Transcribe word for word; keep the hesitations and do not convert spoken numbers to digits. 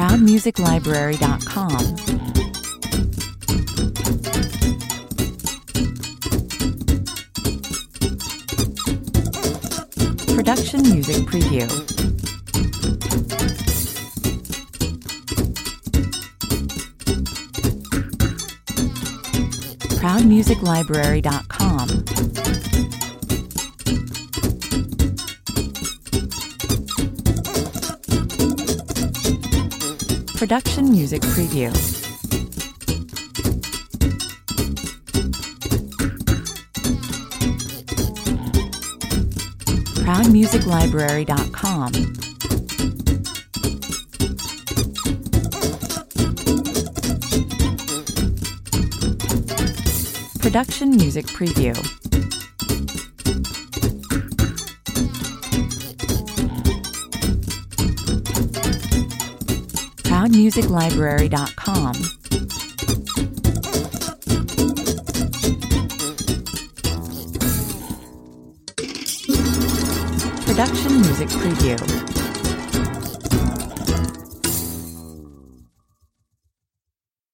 proud music library dot com. Production Music Preview. proud music library dot com. Production Music Preview. proud music library dot com. Production Music Preview. proud music library dot com. Production Music Preview.